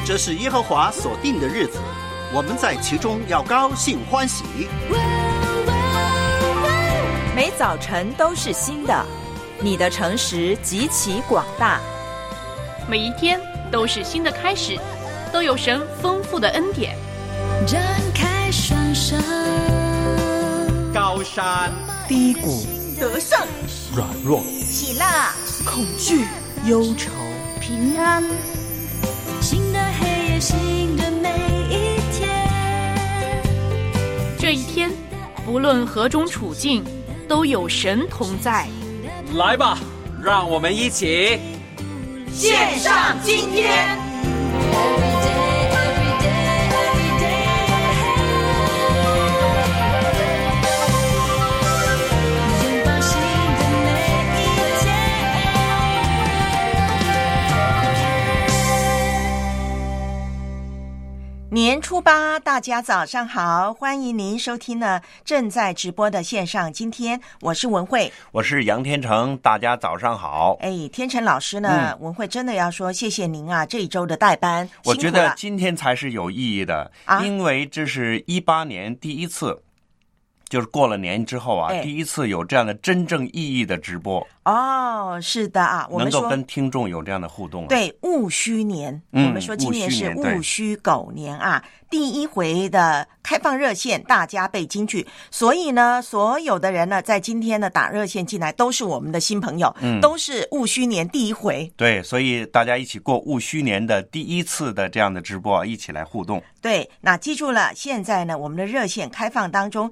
这是耶和华所定的日子，我们在其中要高兴欢喜。 每早晨都是新的，你的诚实极其广大。 每一天都是新的开始，都有神丰富的恩典。 展开双手， 高山低谷， 得胜软弱， 喜乐恐惧忧愁， 平安， 新的黑夜，新的每一天。 这一天不论何种处境，都有神同在。 来吧，让我们一起献上今天。 年初八，大家早上好，欢迎您收听呢正在直播的线上。今天我是文慧， 我是杨天成，大家早上好。 天成老师呢，文慧真的要说谢谢您啊，这一周的代班， 我觉得今天才是有意义的，因为这是18年第一次，就是过了年之后啊，第一次有这样的真正意义的直播。 哦，是的啊，我们说能够跟听众有这样的互动。 对，戊戌年，我们说今年是戊戌狗年啊，第一回的开放热线，大家背金句，所以呢，所有的人呢，在今天呢打热线进来，都是我们的新朋友，都是戊戌年第一回。 对，所以大家一起过戊戌年的第一次的这样的直播，一起来互动。 对，那记住了，现在呢，我们的热线开放当中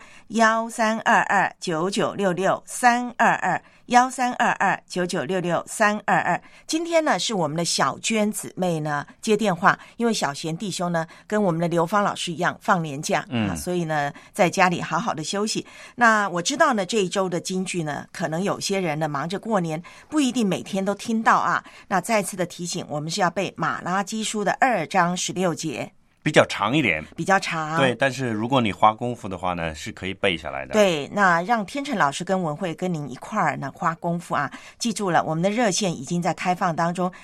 ，1322-9966-322，1322-9966-322。今天呢，是我们的小娟姊妹呢接电话，因为小贤弟兄呢跟我们的刘芳老师一样放年假，所以呢在家里好好的休息。那我知道呢，这一周的金句呢，可能有些人呢忙着过年，不一定每天都听到啊。那再次的提醒，我们是要背马拉基书的2章16节。 比较长一点， 比较长， 对，但是如果你花功夫的话呢，是可以背下来的。 对，那让天成老师跟文慧跟您一块儿呢花功夫啊！记住了，我们的热线已经在开放当中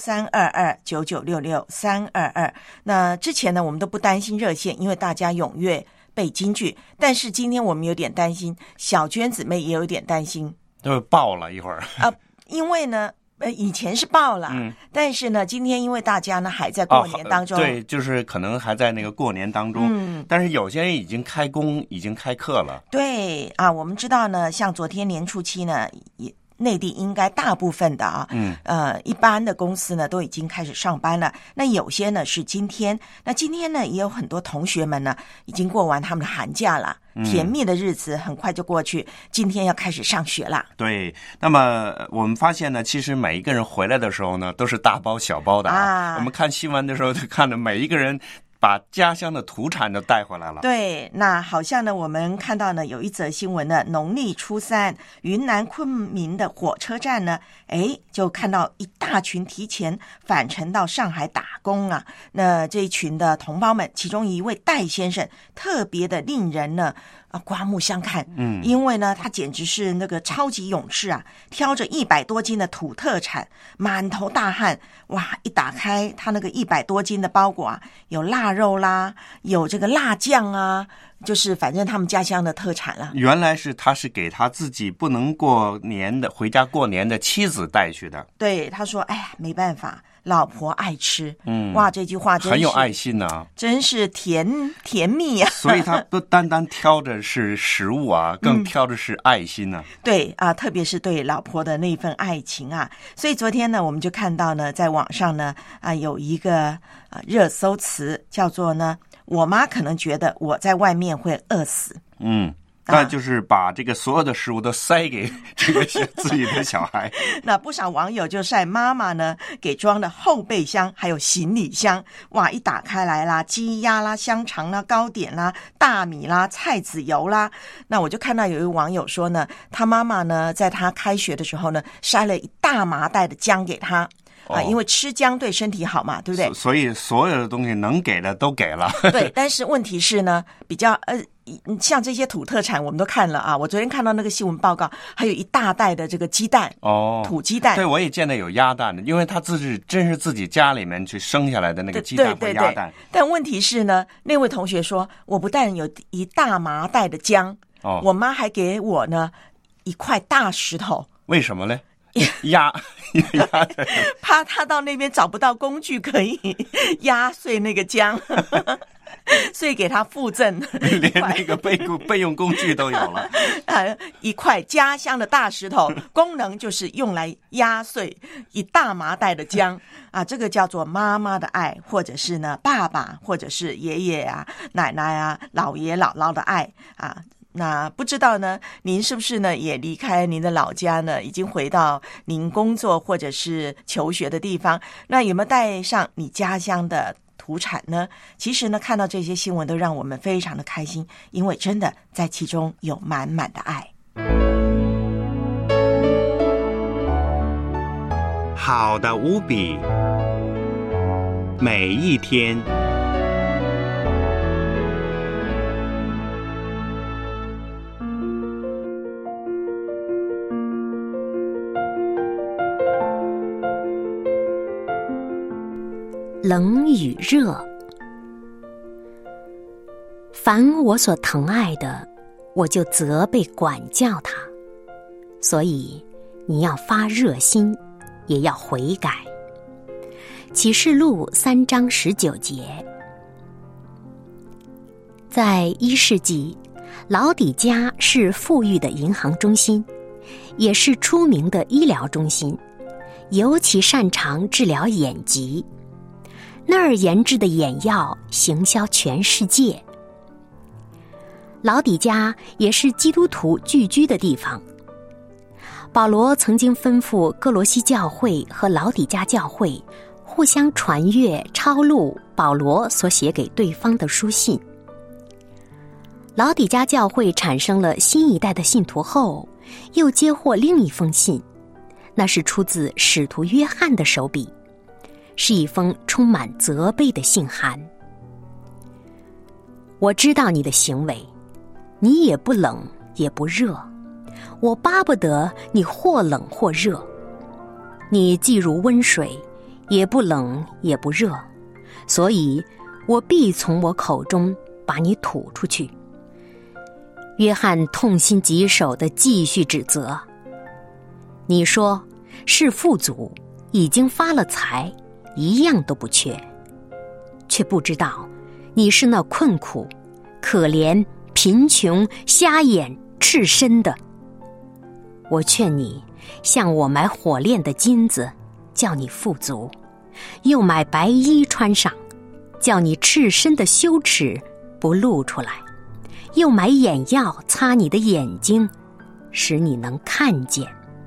，1322-9966-322。那之前呢，我们都不担心热线，因为大家踊跃背金句。但是今天我们有点担心，小娟姊妹也有点担心， 都爆了一会儿因为呢。以前是报了，但是呢，今天因为大家呢还在过年当中， 对，就是可能还在那个过年当中，但是有些人已经开工，已经开课了。 对啊，我们知道呢，像昨天年初七呢，内地应该大部分的一般的公司呢都已经开始上班了。那有些呢是今天，那今天呢也有很多同学们呢已经过完他们的寒假了。甜蜜的日子很快就过去，今天要开始上学了。 对，那么我们发现呢，其实每一个人回来的时候呢，都是大包小包的我们看新闻的时候，就看到每一个人把家乡的土产都带回来了。 对，那好像呢，我们看到呢有一则新闻呢，农历初3，云南昆明的火车站呢，就看到一大群提前返程到上海打工啊。那这一群的同胞们，其中一位戴先生特别的令人呢刮目相看，因为呢，他简直是那个超级勇士啊，挑着100多斤的土特产，满头大汗，哇！一打开他那个100多斤的包裹啊，有腊肉啦，有这个辣酱啊，就是反正他们家乡的特产了。 原来他是给他自己不能过年的回家过年的妻子带去的。 对，他说：“哎呀，没办法。”老婆爱吃，哇，这句话真是很有爱心啊， 真是甜蜜啊！ 所以他不单单挑的是食物啊，更挑的是爱心啊。 对啊，特别是对老婆的那份爱情啊。所以昨天呢，我们就看到呢，在网上呢有一个热搜词叫做呢，我妈可能觉得我在外面会饿死。 那就是把这个所有的食物都塞给这个自己的小孩。 那不少网友就晒妈妈呢给装的后备箱还有行李箱，哇，一打开来啦，鸡鸭啦、香肠啦、糕点啦、大米啦、菜籽油啦。那我就看到有一位网友说呢，他妈妈呢在他开学的时候呢，塞了一大麻袋的姜给他。 因为吃姜对身体好嘛，对不对？ 所以所有的东西能给的都给了。 对，但是问题是呢，比较像这些土特产我们都看了啊，我昨天看到那个新闻报告，还有一大袋的这个鸡蛋土鸡蛋。 对，我也见到有鸭蛋的，因为他真是自己家里面去生下来的那个鸡蛋和鸭蛋。 对，但问题是呢，那位同学说，我不但有一大麻袋的姜，我妈还给我呢一块大石头。 为什么呢？压怕他到那边找不到工具可以压碎那个姜。所以给他附赠连那个备用工具都有了。 一块家乡的大石头，功能就是用来压碎一大麻袋的姜啊，这个叫做妈妈的爱，或者是呢爸爸，或者是爷爷啊、奶奶啊、姥爷姥姥的爱啊。那不知道呢，您是不是呢也离开您的老家呢，已经回到您工作或者是求学的地方？那有没有带上你家乡的土产呢？其实呢，看到这些新闻都让我们非常的开心，因为真的在其中有满满的爱。 好的无比，每一天。 冷与热，凡我所疼爱的，我就责备管教他。所以你要发热心，也要悔改。启示录3章19节。在1世纪，老底嘉是富裕的银行中心，也是出名的医疗中心，尤其擅长治疗眼疾。那儿研制的眼药行销全世界。老底嘉也是基督徒聚居的地方。保罗曾经吩咐哥罗西教会和老底嘉教会互相传阅抄录保罗所写给对方的书信。老底嘉教会产生了新一代的信徒后，又接获另一封信，那是出自使徒约翰的手笔，是一封充满责备的信函。我知道你的行为，你也不冷也不热，我巴不得你或冷或热。你既如温水，也不冷也不热，所以我必从我口中把你吐出去。约翰痛心疾首地继续指责，你说是富足，已经发了财，一样都不缺，却不知道你是那困苦、可怜、贫穷、瞎眼、赤身的。我劝你向我买火炼的金子，叫你富足，又买白衣穿上，叫你赤身的羞耻不露出来，又买眼药擦你的眼睛，使你能看见。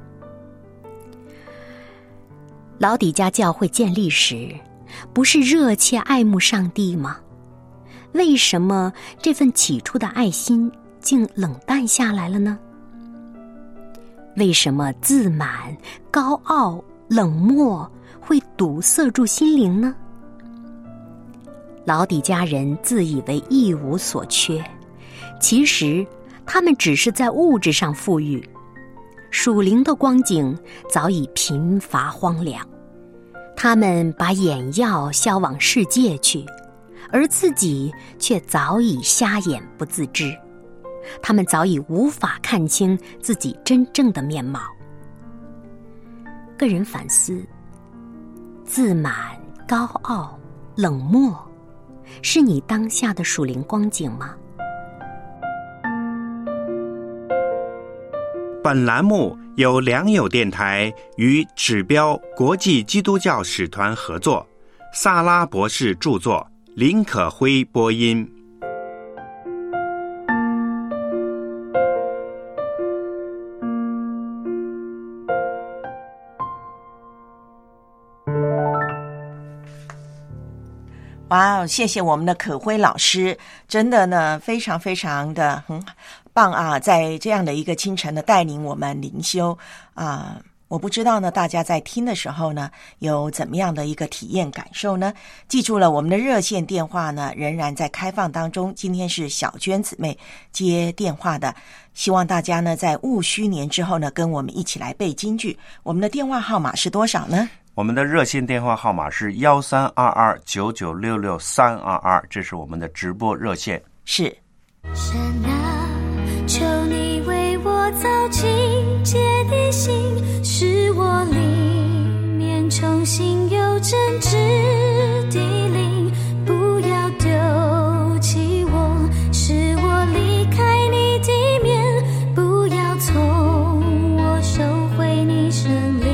老底嘉教会建立时，不是热切爱慕上帝吗？为什么这份起初的爱心竟冷淡下来了呢？为什么自满、高傲、冷漠会堵塞住心灵呢？老底嘉人自以为一无所缺，其实他们只是在物质上富裕，属灵的光景早已贫乏荒凉。他们把眼药销往世界去，而自己却早已瞎眼不自知。他们早已无法看清自己真正的面貌。个人反思，自满、高傲、冷漠，是你当下的属灵光景吗？ 本栏目由良友电台与指标国际基督教使团合作，萨拉博士著作，林可辉播音。 哇，谢谢我们的可辉老师，真的呢非常非常的很棒啊，在这样的一个清晨的带领我们灵修啊， 我不知道呢，大家在听的时候呢，有怎么样的一个体验感受呢？记住了，我们的热线电话呢，仍然在开放当中。今天是小娟姊妹接电话的，希望大家呢，在戊戌年之后呢，跟我们一起来背京剧。我们的电话号码是多少呢？ 我们的热线电话号码是132299663222，这是我们的直播热线。 是。 神啊，求你为我造清洁的心，使我里面重新有真挚的灵，不要丢弃我，使我离开你的面，不要从我收回你生灵。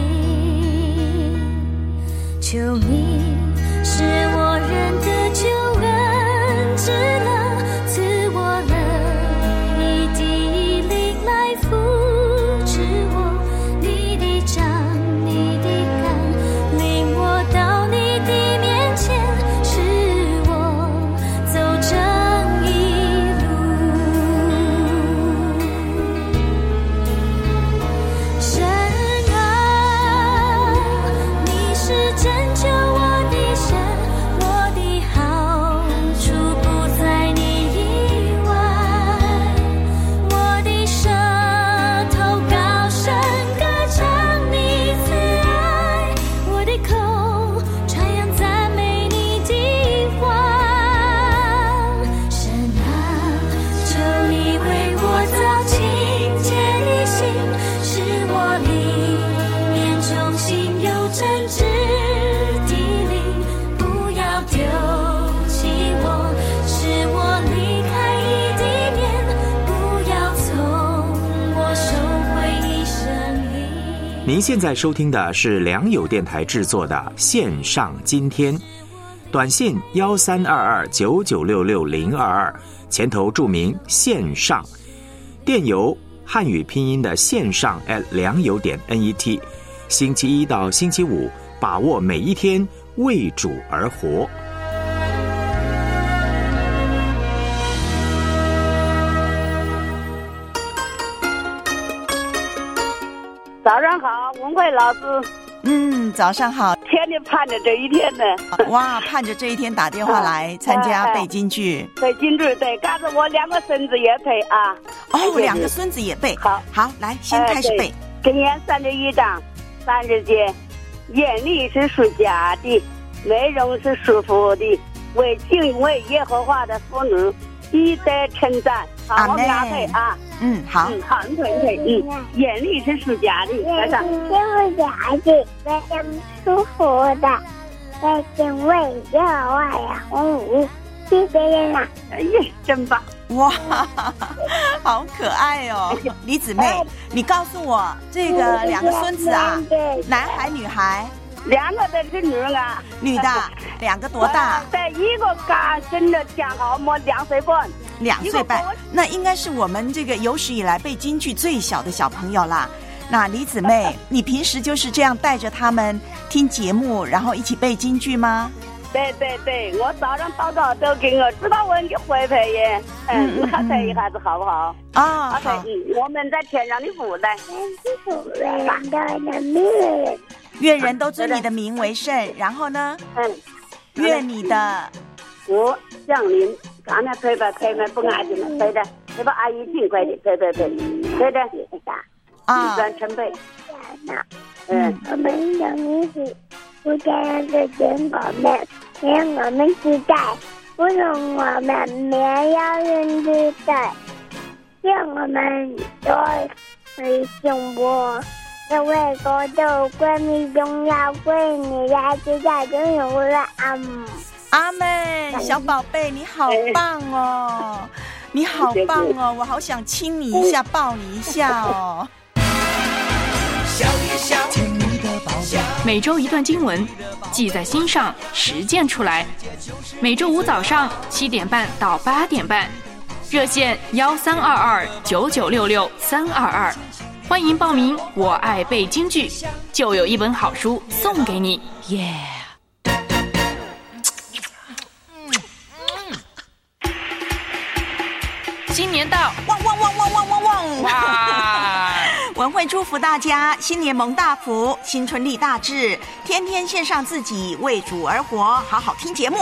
求你使我认得救恩之乐，赐我了你的灵来扶持我，你的杖你的竿领我到你的面前，使我走正义路。神啊，你是拯救我的神，我的好处不在你以外，我的舌头高声歌唱你慈爱，我的口传扬赞美你的话。神啊，求你为我造清洁的心，使我里面重新有真挚的灵，不要丢弃我，使我离开你的面，不要从我收回你生灵。 您现在收听的是良友电台制作的线上今天，短信1322996622，前头注明线上，电邮汉语拼音的线上良友.net，星期一到星期五，把握每一天，为主而活。 早上好，文慧老师。 早上好。 天天盼着这一天呢。 哇，盼着这一天打电话来参加背京剧。 背京剧，对，赶着我2个孙子也背啊。 哦，2个孙子也背。好，来，先开始背。 箴言31章30节，眼力是属家的，美容是束缚的，为敬畏耶和华的妇女必得称赞。好，我们俩配啊。 好。 好，你配。眼力是属家的，来上。 是属家的，为人舒服的，为敬畏耶和华的妇女必得人啊。 哎呀，真棒！ 哇，好可爱哦！李姊妹，你告诉我，这个2个孙子啊，男孩女孩 ？2个都是女啊。 女的，2个多大？ 一个刚生的刚好么2岁半。 2岁半，那应该是我们这个有史以来背京剧最小的小朋友啦。那李姊妹，你平时就是这样带着他们听节目，然后一起背京剧吗？ 对，我早上祷告都跟我知道我你会配耶。你看背一下子好不好？ 好。 我们在天上的父在。 愿人都尊你的名为圣，然后呢？愿你的福降临。刚才陪吧不安静了，对的，你把阿姨尽快的对的， 啊， 转成背。 我们有你是不这样的经过们，让我们期待，不容我们没有人期待，让我们多会幸福。因为国度归你荣耀归你来自在真有了阿妹，小宝贝，你好棒哦！你好棒哦！我好想亲你一下，抱你一下哦。 每周一段经文，记在心上，实践出来。每周五早上7点半到8点半，热线132299663222，欢迎报名。我爱背京剧，就有一本好书送给你，耶！新年到， 汪！哇！文慧慧祝福大家新年蒙大福，新春立大志，天天献上自己，为主而活，好好听节目。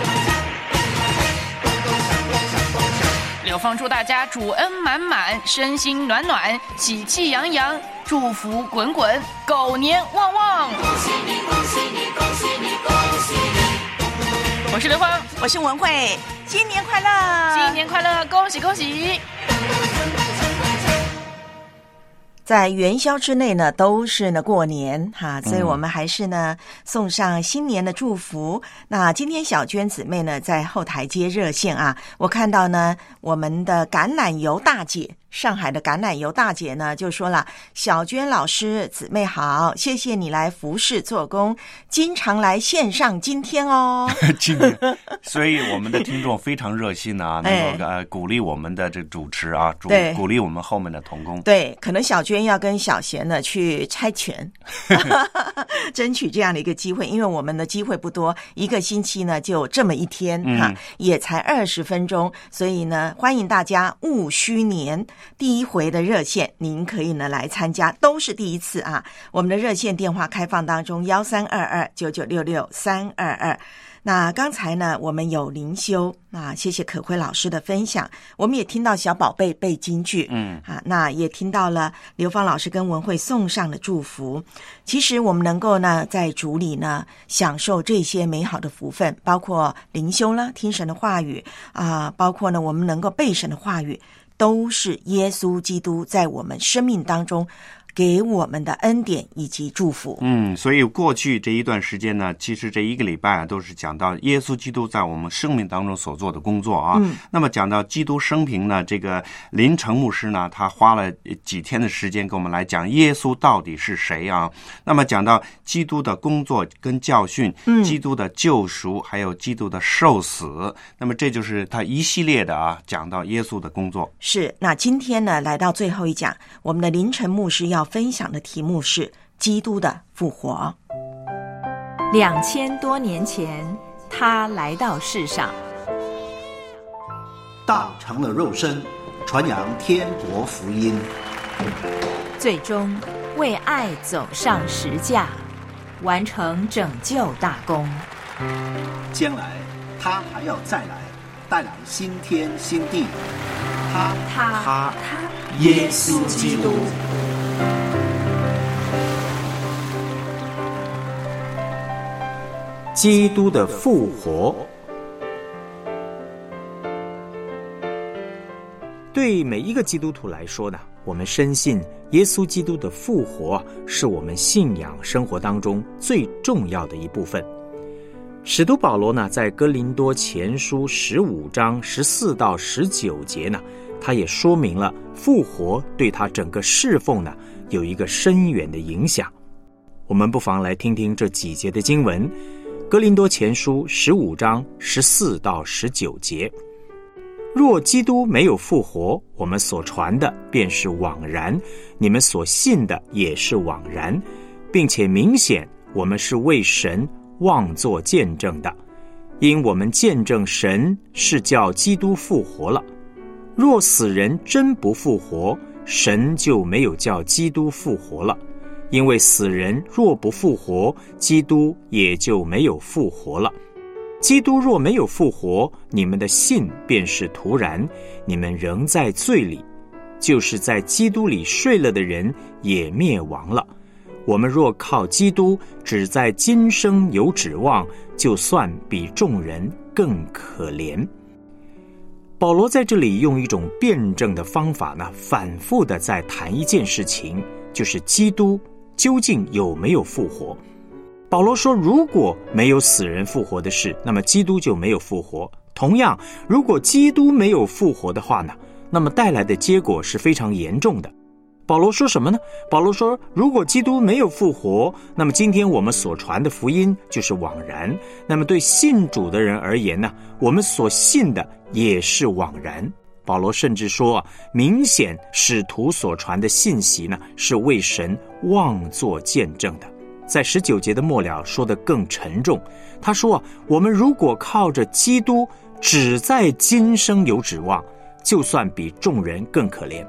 刘芳祝大家主恩满满，身心暖暖，喜气洋洋，祝福滚滚，狗年旺旺！ 恭喜你，恭喜你，恭喜你，恭喜你！ 我是刘芳， 我是文慧，新年快乐！ 新年快乐，恭喜恭喜！ 在元宵之内呢，都是呢过年哈，所以我们还是呢送上新年的祝福。那今天小娟姊妹呢在后台接热线啊，我看到呢我们的橄榄油大姐，上海的橄榄油大姐呢就说了：小娟老师姊妹好，谢谢你来服侍做工，经常来线上今天哦。 今天，所以我们的听众非常热心啊，能够鼓励我们的这主持啊，鼓励我们后面的同工。 对，可能小娟要跟小贤呢去猜拳，争取这样的一个机会，因为我们的机会不多，一个星期呢就这么一天哈，也才20分钟，所以呢欢迎大家戊戌年第一回的热线，您可以呢来参加，都是第一次啊。我们的热线电话开放当中13229966-322。那刚才呢我们有灵修啊，谢谢可辉老师的分享，我们也听到小宝贝背金句，那也听到了刘芳老师跟文慧送上的祝福。其实我们能够呢在主里呢享受这些美好的福分，包括灵修啦，听神的话语啊，包括呢我们能够背神的话语，都是耶稣基督在我们生命当中给我们的恩典以及祝福。 所以过去这一段时间呢，其实这一个礼拜啊，都是讲到耶稣基督在我们生命当中所做的工作啊。那么讲到基督生平呢，这个林成牧师呢，他花了几天的时间跟我们来讲耶稣到底是谁啊。那么讲到基督的工作跟教训，基督的救赎，还有基督的受死，那么这就是他一系列的啊，讲到耶稣的工作。 是，那今天呢来到最后一讲，我们的林成牧师要分享的题目是基督的复活。 2000多年前，他来到世上， 道成了肉身，传扬天国福音， 最终为爱走上十架，完成拯救大功。 将来他还要再来，带来新天新地。他耶稣基督。 基督的复活。对每一个基督徒来说呢，我们深信耶稣基督的复活是我们信仰生活当中最重要的一部分。使徒保罗呢，在哥林多前书15章14到19节呢，他也说明了复活对他整个侍奉呢有一个深远的影响。我们不妨来听听这几节的经文。哥林多前书15章14到19节：若基督没有复活，我们所传的便是枉然，你们所信的也是枉然，并且明显我们是为神妄作见证的，因我们见证神是叫基督复活了。若死人真不复活，神就没有叫基督复活了。因为死人若不复活，基督也就没有复活了。基督若没有复活，你们的信便是徒然，你们仍在罪里。就是在基督里睡了的人也灭亡了。我们若靠基督只在今生有指望，就算比众人更可怜。保罗在这里用一种辩证的方法呢，反复的在谈一件事情，就是基督究竟有没有复活。保罗说，如果没有死人复活的事，那么基督就没有复活。同样，如果基督没有复活的话呢，那么带来的结果是非常严重的。保罗说什么呢？保罗说，如果基督没有复活，那么今天我们所传的福音就是枉然。那么对信主的人而言呢，我们所信的也是枉然。保罗甚至说，明显使徒所传的信息呢，是为神妄作见证的。在19节的末了说得更沉重，他说，我们如果靠着基督只在今生有指望，就算比众人更可怜。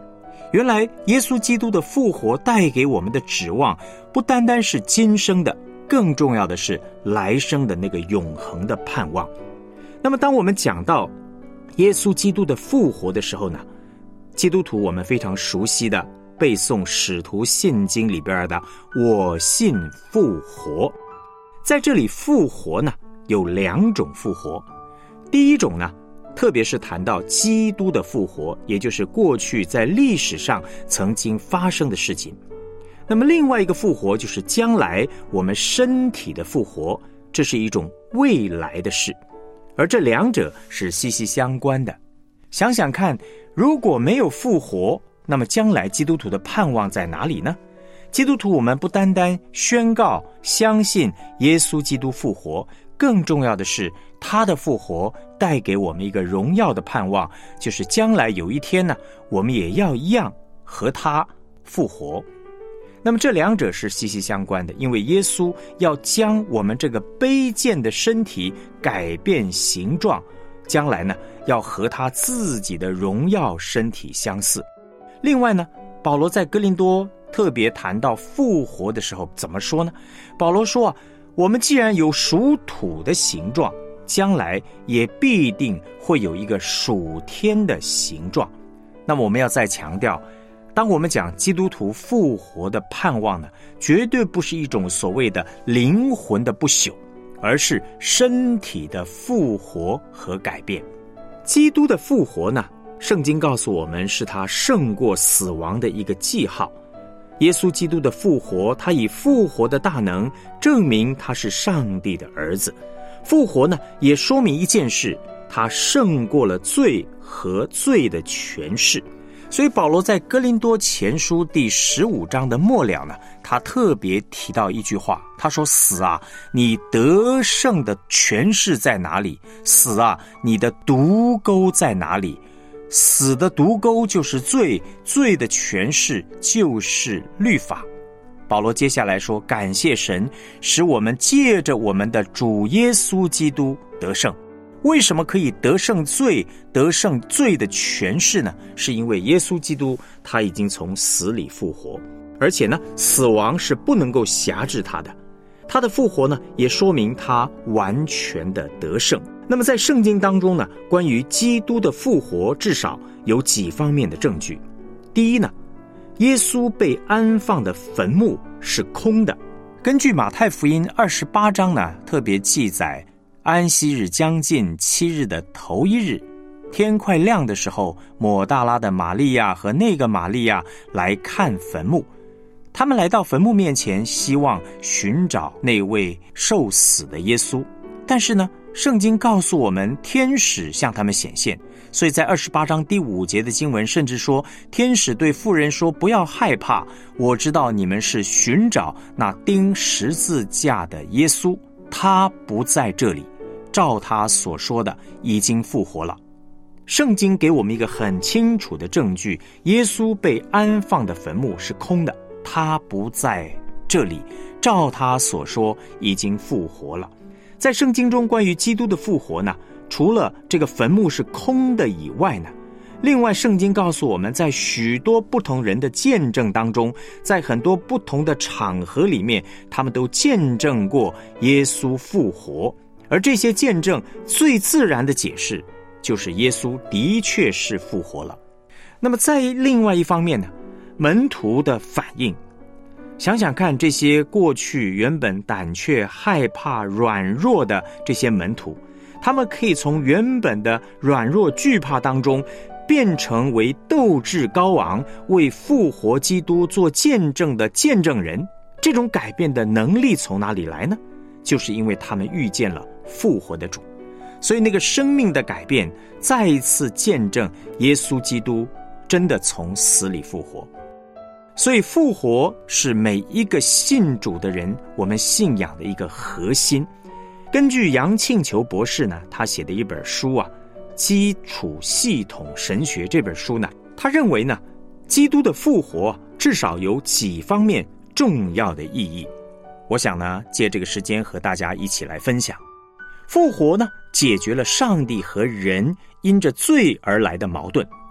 原来耶稣基督的复活带给我们的指望，不单单是今生的，更重要的是来生的那个永恒的盼望。那么当我们讲到耶稣基督的复活的时候呢，基督徒我们非常熟悉的背诵使徒信经里边的我信复活。在这里复活呢有2种复活，第一种呢特别是谈到基督的复活，也就是过去在历史上曾经发生的事情。那么另外一个复活就是将来我们身体的复活，这是一种未来的事，而这2者是息息相关的。想想看，如果没有复活，那么将来基督徒的盼望在哪里呢？基督徒我们不单单宣告相信耶稣基督复活，更重要的是他的复活带给我们一个荣耀的盼望，就是将来有一天呢，我们也要一样和他复活。那么这2者是息息相关的，因为耶稣要将我们这个卑贱的身体改变形状，将来呢要和他自己的荣耀身体相似。另外呢，保罗在哥林多特别谈到复活的时候怎么说呢？保罗说我们既然有属土的形状，将来也必定会有一个属天的形状。那么我们要再强调，当我们讲基督徒复活的盼望呢，绝对不是一种所谓的灵魂的不朽，而是身体的复活和改变。基督的复活呢，圣经告诉我们是他胜过死亡的一个记号。耶稣基督的复活，他以复活的大能证明他是上帝的儿子。复活呢，也说明一件事，他胜过了罪和罪的权势。所以保罗在哥林多前书第15章的末了呢，他特别提到一句话，他说：死啊，你得胜的权势在哪里？死啊，你的毒钩在哪里？死的毒钩就是罪，罪的权势就是律法。保罗接下来说，感谢神，使我们借着我们的主耶稣基督得胜。为什么可以得胜罪，得胜罪的权势呢？是因为耶稣基督他已经从死里复活，而且呢，死亡是不能够辖制他的。他的复活呢，也说明他完全的得胜。那么在圣经当中呢，关于基督的复活至少有几方面的证据。第一呢，耶稣被安放的坟墓是空的。根据马太福音28章呢，特别记载安息日将近7日的头1日，天快亮的时候，抹大拉的玛利亚和那个玛利亚来看坟墓。他们来到坟墓面前，希望寻找那位受死的耶稣。但是呢，圣经告诉我们，天使向他们显现。所以在28章第5节的经文甚至说，天使对妇人说，不要害怕，我知道你们是寻找那钉十字架的耶稣，他不在这里，照他所说的已经复活了。圣经给我们一个很清楚的证据，耶稣被安放的坟墓是空的，他不在这里，照他所说已经复活了。在圣经中关于基督的复活呢，除了这个坟墓是空的以外呢，另外圣经告诉我们，在许多不同人的见证当中，在很多不同的场合里面，他们都见证过耶稣复活。而这些见证最自然的解释就是耶稣的确是复活了。那么在另外一方面呢，门徒的反应，想想看，这些过去原本胆怯、害怕、软弱的这些门徒，他们可以从原本的软弱惧怕当中变成为斗志高昂、为复活基督做见证的见证人。这种改变的能力从哪里来呢？就是因为他们遇见了复活的主。所以那个生命的改变再一次见证耶稣基督真的从死里复活。所以复活是每一个信主的人我们信仰的一个核心。根据杨庆球博士呢，他写的一本书《基础系统神学》这本书呢，他认为呢，基督的复活至少有几方面重要的意义。我想呢，借这个时间和大家一起来分享。复活呢，解决了上帝和人因着罪而来的矛盾。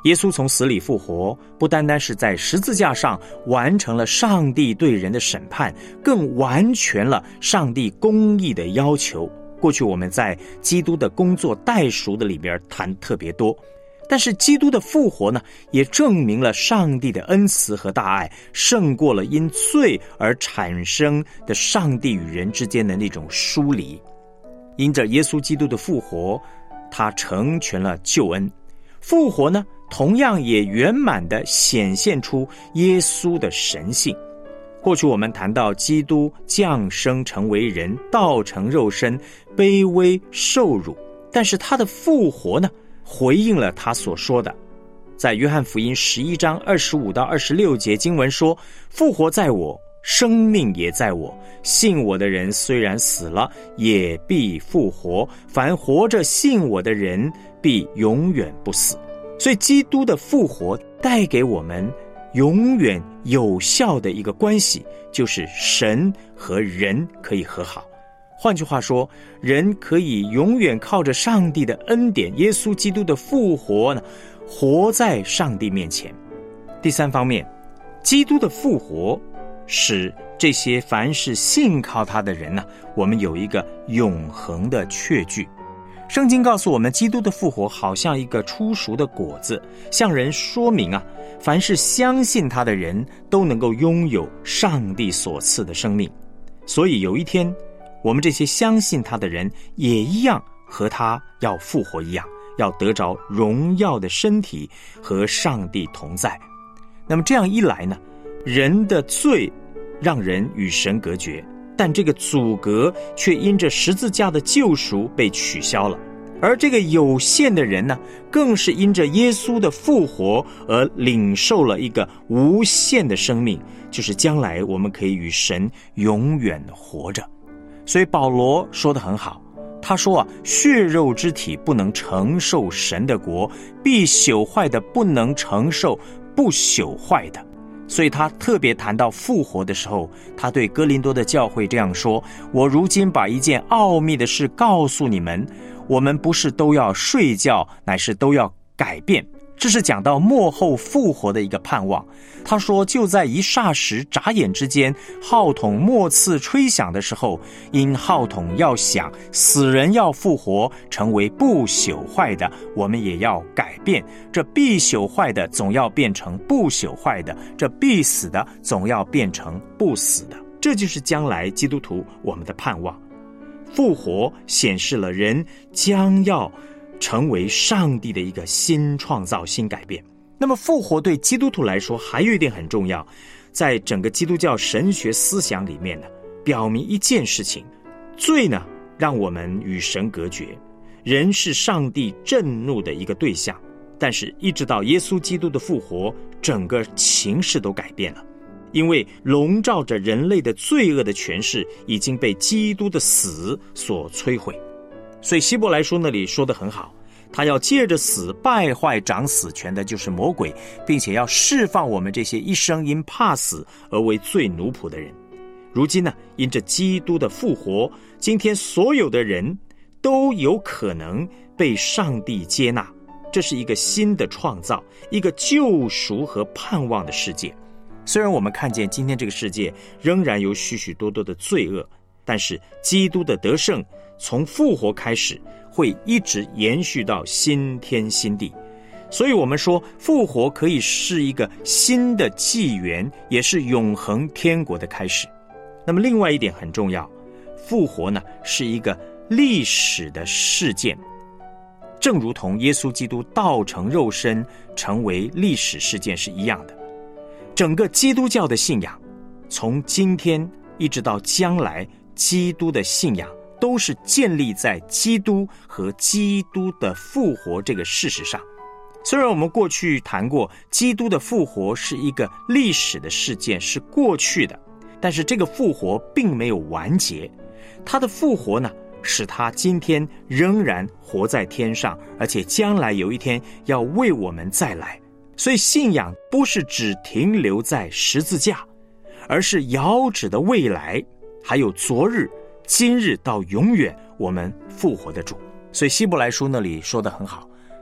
耶稣从死里复活，不单单是在十字架上完成了上帝对人的审判，更完全了上帝公义的要求。过去我们在基督的工作代赎的里边谈特别多，但是基督的复活呢，也证明了上帝的恩慈和大爱胜过了因罪而产生的上帝与人之间的那种疏离。因着耶稣基督的复活，他成全了救恩。复活呢，同样也圆满地显现出耶稣的神性。过去我们谈到基督降生成为人，道成肉身，卑微受辱，但是他的复活呢，回应了他所说的。在约翰福音11章25到26节经文说，复活在我，生命也在我，信我的人虽然死了，也必复活，凡活着信我的人必永远不死。所以基督的复活带给我们永远有效的一个关系，就是神和人可以和好。换句话说，人可以永远靠着上帝的恩典，耶稣基督的复活呢，活在上帝面前。第三方面，基督的复活使这些凡是信靠他的人呢，我们有一个永恒的确据。圣经告诉我们，基督的复活好像一个初熟的果子，向人说明凡是相信他的人都能够拥有上帝所赐的生命。所以有一天，我们这些相信他的人也一样和他要复活一样，要得着荣耀的身体和上帝同在。那么这样一来呢，人的罪让人与神隔绝，但这个阻隔却因着十字架的救赎被取消了。而这个有限的人呢，更是因着耶稣的复活而领受了一个无限的生命，就是将来我们可以与神永远活着。所以保罗说得很好，他说血肉之体不能承受神的国，必朽坏的不能承受不朽坏的。所以他特别谈到复活的时候，他对哥林多的教会这样说，我如今把一件奥秘的事告诉你们，我们不是都要睡觉，乃是都要改变。这是讲到末后复活的一个盼望。他说，就在一霎时眨眼之间，号筒末次吹响的时候，因号筒要响，死人要复活，成为不朽坏的，我们也要改变。这必朽坏的总要变成不朽坏的，这必死的总要变成不死的。这就是将来基督徒我们的盼望。复活显示了人将要成为上帝的一个新创造、新改变。那么复活对基督徒来说还有一点很重要，在整个基督教神学思想里面呢，表明一件事情，罪呢让我们与神隔绝，人是上帝震怒的一个对象，但是一直到耶稣基督的复活，整个情势都改变了。因为笼罩着人类的罪恶的权势已经被基督的死所摧毁。所以希伯来书那里说得很好，他要借着死败坏掌死权的就是魔鬼，并且要释放我们这些一生因怕死而为罪奴仆的人。如今呢，因着基督的复活，今天所有的人都有可能被上帝接纳，这是一个新的创造，一个救赎和盼望的世界。虽然我们看见今天这个世界仍然有许许多多的罪恶，但是基督的得胜从复活开始，会一直延续到新天新地。所以我们说，复活可以是一个新的纪元，也是永恒天国的开始。那么另外一点很重要，复活呢是一个历史的事件，正如同耶稣基督道成肉身成为历史事件是一样的。整个基督教的信仰，从今天一直到将来，基督的信仰都是建立在基督和基督的复活这个事实上。虽然我们过去谈过基督的复活是一个历史的事件，是过去的，但是这个复活并没有完结。他的复活呢，使他今天仍然活在天上，而且将来有一天要为我们再来。所以信仰不是只停留在十字架，而是遥指的未来，还有昨日、今日到永远我们复活的主。所以希伯来书那里说得很好，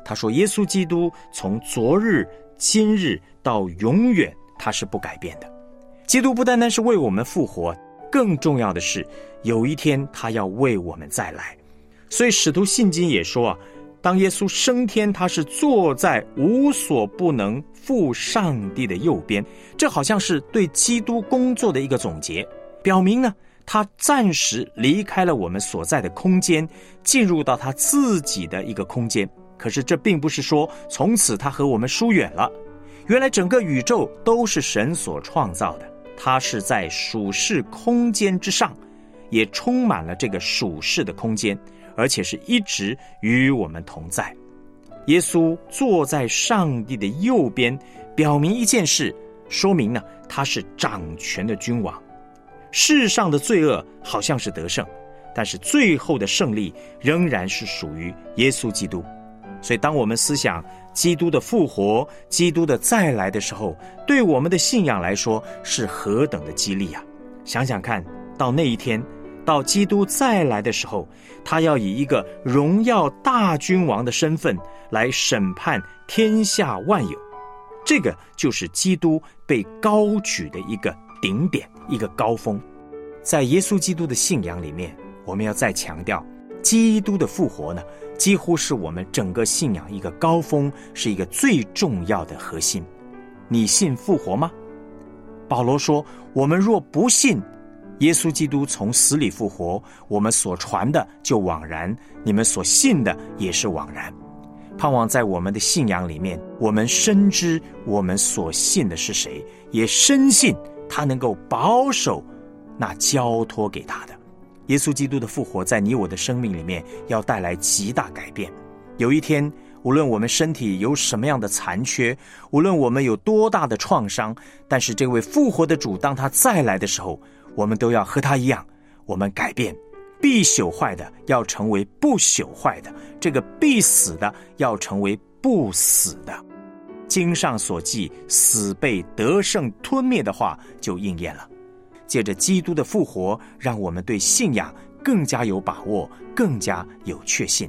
他说耶稣基督从昨日、今日到永远，他是不改变的。基督不单单是为我们复活，更重要的是有一天他要为我们再来。所以使徒信经也说当耶稣升天，他是坐在无所不能父上帝的右边。这好像是对基督工作的一个总结，表明呢他暂时离开了我们所在的空间，进入到他自己的一个空间。可是这并不是说从此他和我们疏远了。原来整个宇宙都是神所创造的，他是在属世空间之上，也充满了这个属世的空间，而且是一直与我们同在。耶稣坐在上帝的右边，表明一件事，说明呢他是掌权的君王。世上的罪恶好像是得胜，但是最后的胜利仍然是属于耶稣基督。所以当我们思想基督的复活、基督的再来的时候，对我们的信仰来说是何等的激励啊！想想看，到那一天，到基督再来的时候，他要以一个荣耀大君王的身份来审判天下万有。这个就是基督被高举的一个顶点，一个高峰。在耶稣基督的信仰里面，我们要再强调，基督的复活呢，几乎是我们整个信仰一个高峰，是一个最重要的核心。你信复活吗？保罗说，我们若不信耶稣基督从死里复活，我们所传的就枉然，你们所信的也是枉然。盼望在我们的信仰里面，我们深知我们所信的是谁，也深信他能够保守那交托给他的。耶稣基督的复活在你我的生命里面要带来极大改变。有一天，无论我们身体有什么样的残缺，无论我们有多大的创伤，但是这位复活的主当他再来的时候，我们都要和他一样，我们改变，必朽坏的要成为不朽坏的，这个必死的要成为不死的。经上所记死被得胜吞灭的话就应验了。借着基督的复活，让我们对信仰更加有把握，更加有确信。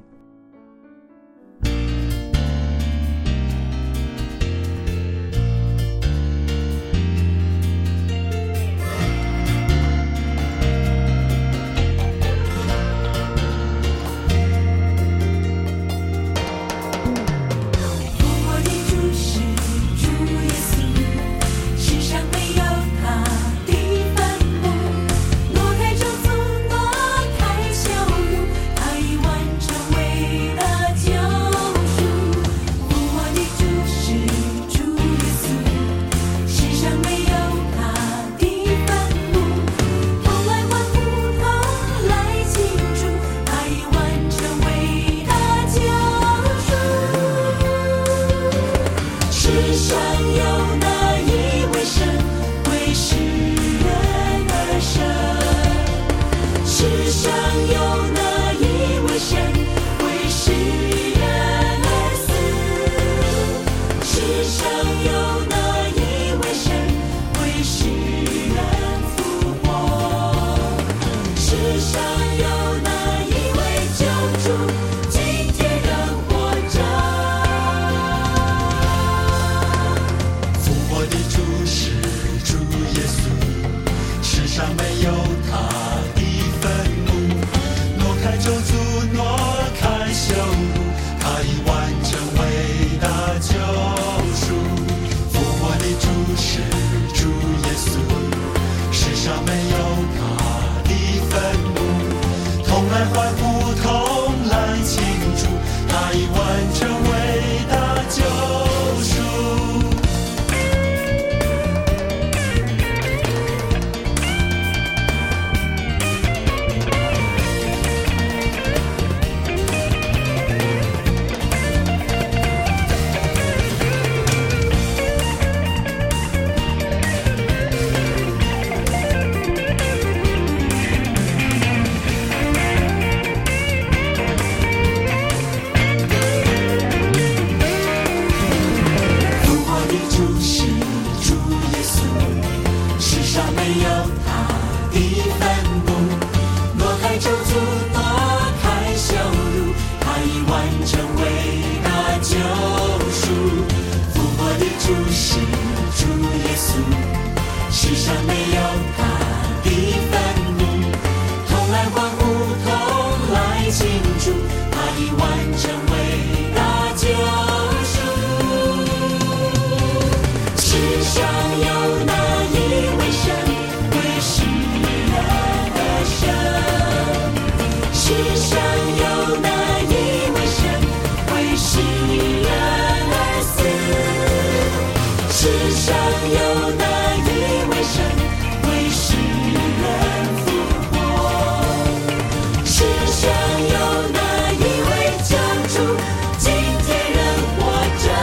挪开咒诅，挪开羞辱，他已完成为主，他已完成伟大救赎。世上有哪一位神为世人而生？世上有哪一位神为世人而死？世上有哪一位神为世人复活？世上有哪一位救主今天仍活着？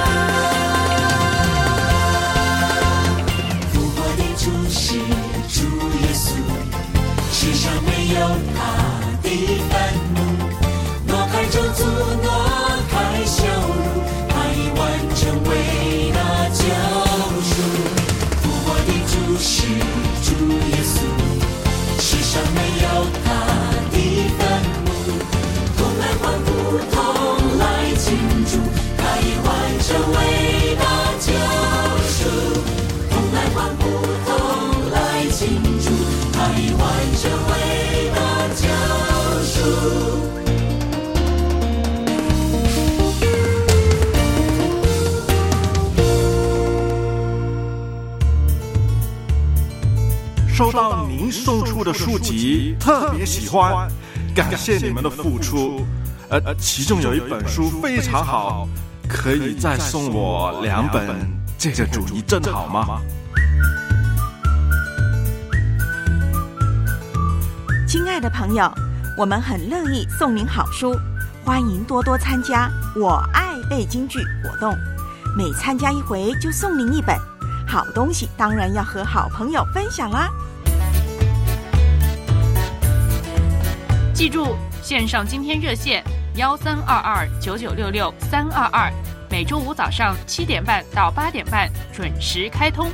复活的主是主耶稣，世上没有他的坟墓，挪开咒诅，挪开羞辱，他已完成伟大救赎。复活的主是主耶稣，世上没有他的坟墓，同来欢呼，同来庆祝，他已完成伟大救赎。同来欢呼，同来庆祝，他已完成伟大救赎。 收到您送出的书籍，特别喜欢，感谢你们的付出。其中有一本书非常好，可以再送我2本，这个主意正好吗？ 亲爱的朋友，我们很乐意送您好书，欢迎多多参加我爱背京剧活动，每参加一回就送您1本，好东西当然要和好朋友分享啦。 记住线上今天热线13229966-322，每周5早上7点半到8点半准时开通。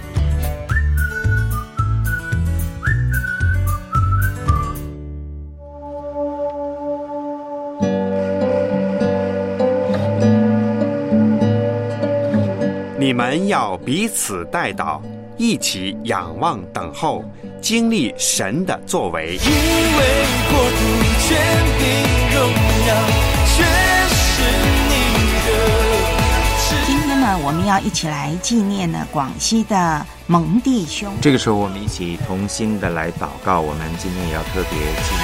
你们要彼此代祷，一起仰望等候，经历神的作为。 因为国度、权柄、荣耀全是你的。 今天呢，我们要一起来纪念呢广西的蒙弟兄。 这个时候，我们一起同心的来祷告。我们今天也要特别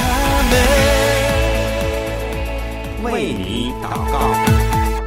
纪念， 为你祷告。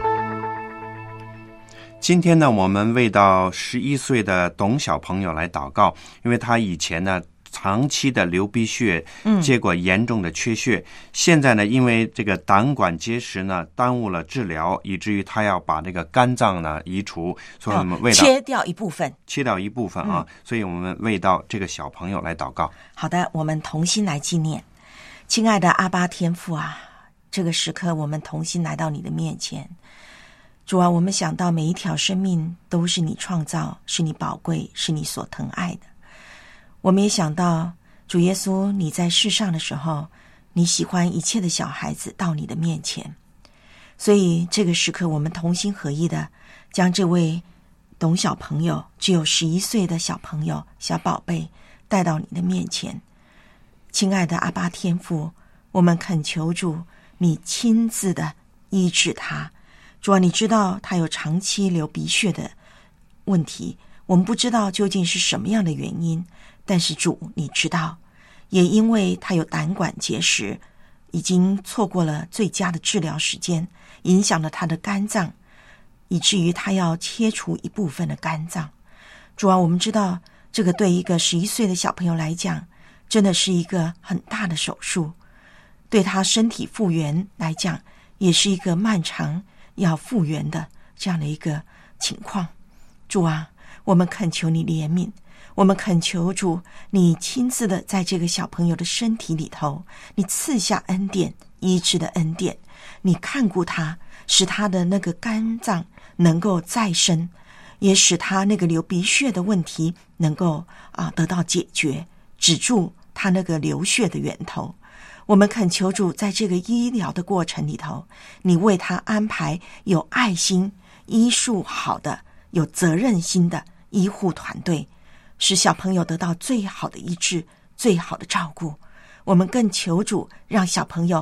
今天呢，我们为到11岁的董小朋友来祷告，因为他以前呢长期的流鼻血，结果严重的缺血，现在呢因为这个胆管结石呢耽误了治疗，以至于他要把这个肝脏呢移除，所以我们为到切掉一部分啊，所以我们为到这个小朋友来祷告。 好的，我们同心来纪念。亲爱的阿爸天父啊，这个时刻我们同心来到你的面前。主啊，我们想到每一条生命都是你创造，是你宝贵，是你所疼爱的。我们也想到主耶稣，你在世上的时候，你喜欢一切的小孩子到你的面前，所以这个时刻我们同心合意的将这位董小朋友，只有11岁的小朋友小宝贝带到你的面前。亲爱的阿爸天父，我们恳求主你亲自的医治他。主啊，你知道他有长期流鼻血的问题，我们不知道究竟是什么样的原因，但是主你知道，也因为他有胆管结石，已经错过了最佳的治疗时间，影响了他的肝脏，以至于他要切除一部分的肝脏。主啊，我们知道这个对一个11岁的小朋友来讲，真的是一个很大的手术，对他身体复原来讲，也是一个漫长要复原的这样的一个情况。主啊，我们恳求你怜悯，我们恳求主你亲自的在这个小朋友的身体里头，你赐下恩典，医治的恩典，你看顾他，使他的那个肝脏能够再生，也使他那个流鼻血的问题能够得到解决，止住他那个流血的源头。我们恳求主在这个医疗的过程里头，你为他安排有爱心、医术好的、有责任心的医护团队，使小朋友得到最好的医治、最好的照顾。我们更求主让小朋友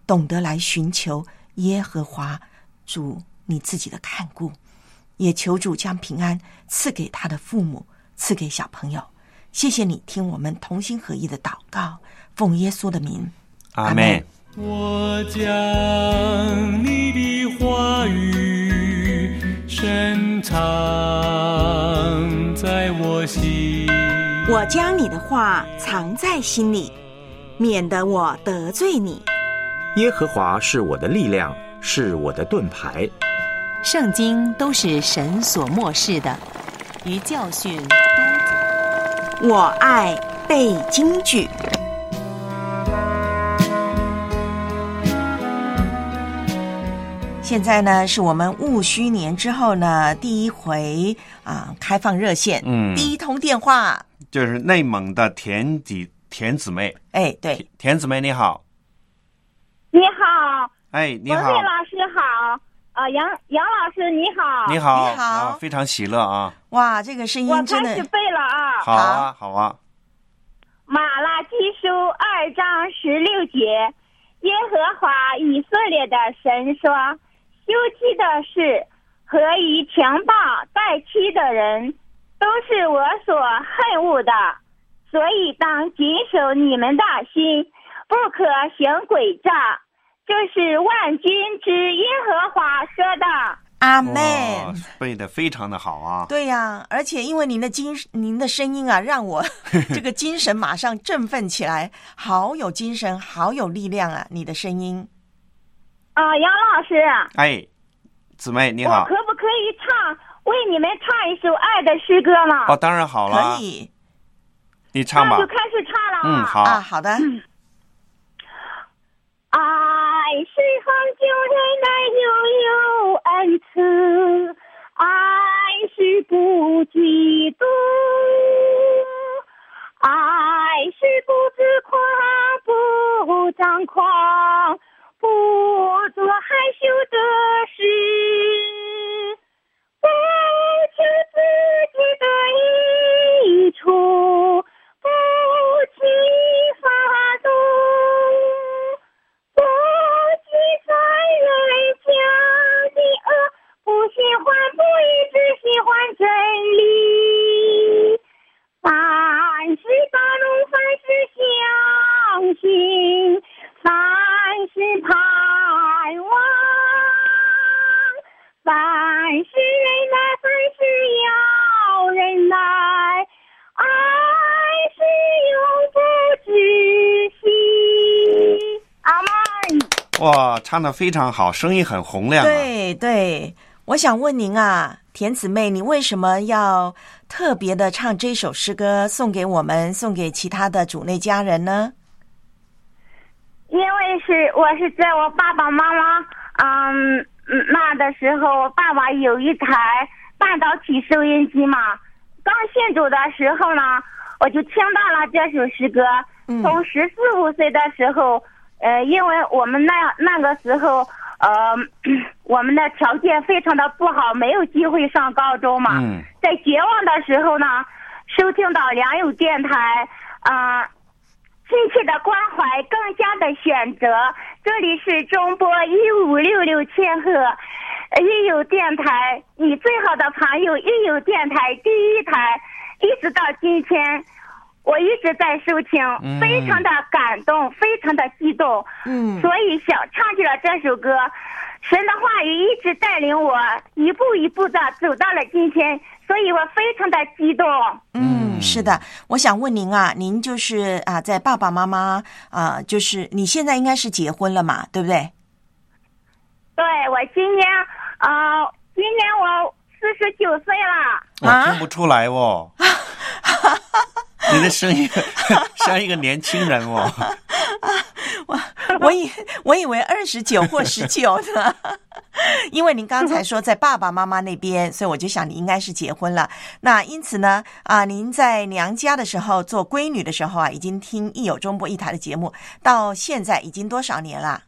懂得来寻求耶和华主你自己的看顾，也求主将平安赐给他的父母，赐给小朋友。谢谢你听我们同心合意的祷告，奉耶稣的名， 阿们。 我将你的话语深藏在我心， 我将你的话藏在心里，免得我得罪你。 耶和华是我的力量，是我的盾牌。 圣经都是神所默示的，于教训、督责。 我爱背经句。 现在呢，是我们戊戌年之后呢第一回开放热线，第一通电话就是内蒙的田姊妹。 哎，对， 田姊妹你好。 你好。 哎，你好。 文慧老师好。杨老师你好。 你好。 你好。 非常喜乐啊。 哇，这个声音真的。 我开始背了啊。 好啊，好啊。 马拉基书2章16节，耶和华以色列的神说，休妻的事和以强暴待妻的人，都是我所恨恶的，所以当谨守你们的心，不可行诡诈。这是万军之耶和华说的。 阿们。 背得非常的好啊。 对呀，而且因为您的声音啊，让我这个精神马上振奋起来，好有精神，好有力量啊！你的声音。 杨老师。 哎，姊妹你好。 我可不可以为你们唱一首爱的诗歌呢？ 哦，当然好了。 可以。 你唱吧。 那就开始唱了。 好。 好的。 爱是恒久忍耐又有恩慈，爱是不嫉妒，爱是不自夸，不张狂，不做害羞的事，不求自己的益处，不轻易发动，不记载人家的恶，不喜欢不义，只喜欢真理。凡事包容，凡事相信，凡事盼望，凡事忍耐，凡事要忍耐，爱是永不止息。阿们。 哇，唱得非常好，声音很洪亮啊。 对对，我想问您啊，田姊妹，你为什么要特别的唱这首诗歌送给我们，送给其他的主内家人呢？ 因为我是在我爸爸妈妈那的时候，我爸爸有一台半导体收音机嘛，刚信主的时候呢，我就听到了这首诗歌。从14、15岁的时候，因为我们那个时候我们的条件非常的不好，没有机会上高中嘛。在绝望的时候呢，收听到良友电台，亲切的关怀，更加的选择。这里是中波1566千赫益友电台，你最好的朋友，益友电台第一台，一直到今天。我一直在收听，非常的感动，非常的激动，所以想唱起了这首歌。神的话语一直带领我一步一步的走到了今天，所以我非常的激动。 是的，我想问您啊，您就是在爸爸妈妈就是你现在应该是结婚了嘛，对不对？ 对，我今年我49岁了。 我听不出来哦。你的声音像一个年轻人哦。 我以为29或19呢。因为您刚才说在爸爸妈妈那边，所以我就想你应该是结婚了。那因此呢，您在娘家的时候做闺女的时候已经听益友中波一台的节目，到现在已经多少年了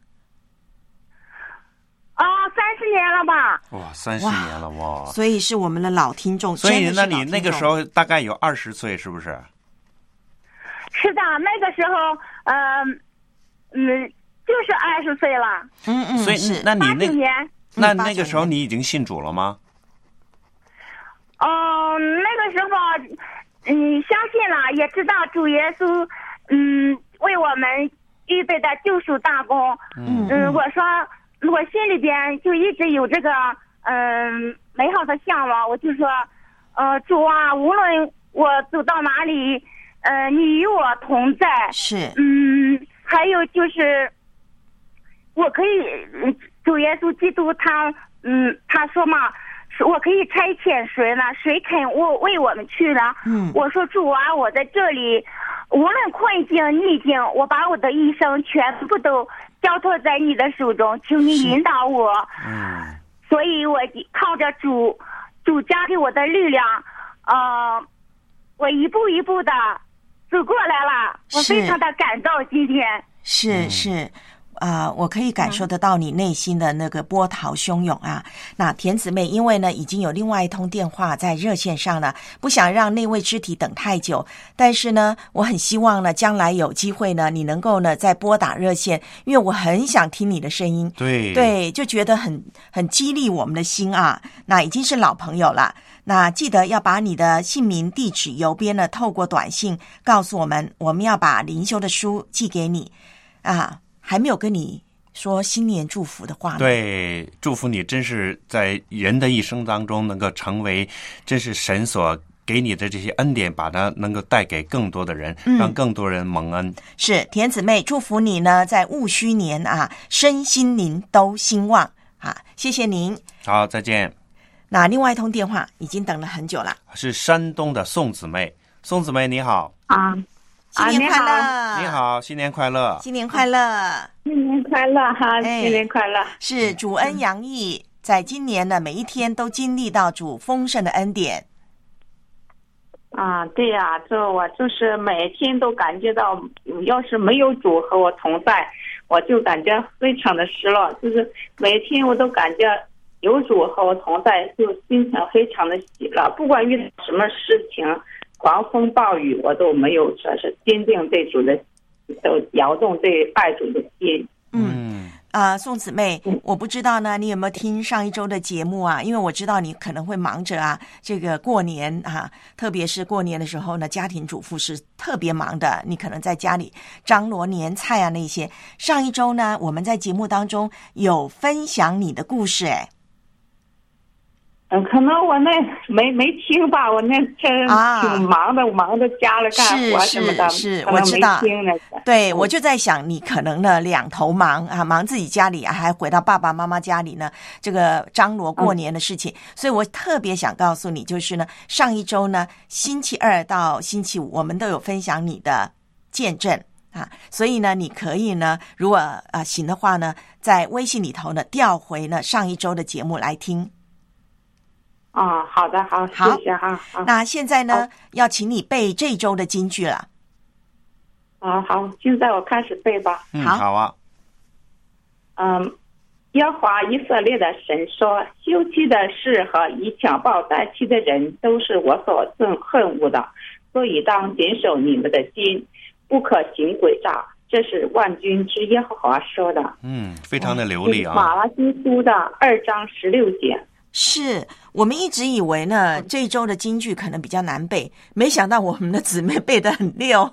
？30年了吧。 哇，30年了哇！ 所以是我们的老听众。 所以那你那个时候大概有20岁，是不是？ 是的，那个时候就是20岁了。 所以那你 89年。 那个时候你已经信主了吗？ 那个时候，相信了，也知道主耶稣，为我们预备的救赎大功。我说，我心里边就一直有这个，美好的向往。我就说，主啊，无论我走到哪里，你与我同在。 是。 还有就是，我可以，主耶稣基督他说嘛，我可以差遣谁呢？谁肯为我们去呢？我说主啊，我在这里，无论困境逆境，我把我的一生全部都交托在你的手中，求你引导我。所以我靠着主加给我的力量，我一步一步的走过来了。我非常的感动，今天是。我可以感受得到你内心的那个波涛汹涌啊。那田姊妹，因为呢已经有另外一通电话在热线上了，不想让那位肢体等太久，但是呢我很希望呢将来有机会呢你能够呢再拨打热线，因为我很想听你的声音。对，就觉得很激励我们的心啊。那已经是老朋友了，那记得要把你的姓名、地址、邮编呢透过短信告诉我们，我们要把灵修的书寄给你啊。还没有跟你说新年祝福的话呢。 对，祝福你真是在人的一生当中能够成为真是神所给你的这些恩典，把它能够带给更多的人，让更多人蒙恩。 是，田姊妹，祝福你呢在戊戌年啊身心灵都兴旺啊。谢谢您。 好，再见。 那另外一通电话已经等了很久了， 是山东的宋姊妹。宋姊妹你好。 新年快乐！ 你好，新年快乐！ 新年快乐！ 新年快乐哈！新年快乐！ 是主恩洋溢，在今年呢，每一天都经历到主丰盛的恩典。 对呀，我就是每天都感觉到，要是没有主和我同在，我就感觉非常的失落。就是每天我都感觉有主和我同在，就心情非常的喜乐。不管遇到什么事情。狂风暴雨我都没有，这是坚定对主的，都摇动对爱主的心。 宋姊妹，我不知道呢，你有没有听上一周的节目啊？因为我知道你可能会忙着啊，这个过年啊，特别是过年的时候呢，家庭主妇是特别忙的，你可能在家里张罗年菜啊那些。上一周呢，我们在节目当中有分享你的故事， 可能我那没听吧，我那挺忙的，忙着家里干活什么的， 是我知道。对， 我就在想你可能呢两头忙啊，忙自己家里啊，还回到爸爸妈妈家里呢，这个张罗过年的事情。所以我特别想告诉你，就是呢，上一周呢，星期二到星期五，我们都有分享你的见证啊，所以呢，你可以呢，如果行的话呢，在微信里头呢调回呢上一周的节目来听。 好的，好，谢谢哈。 那现在呢，要请你背这周的金句了。 好，现在我开始背吧。 好啊。 耶和华以色列的神说：休妻的事和以强暴待妻的人都是我所恨恶的，所以当谨守你们的心，不可行诡诈。这是万军之耶和华说的。 非常的流利啊。 马拉基书的2章16节。 是我们一直以为呢，这一周的金句可能比较难背，没想到我们的姊妹背得很溜。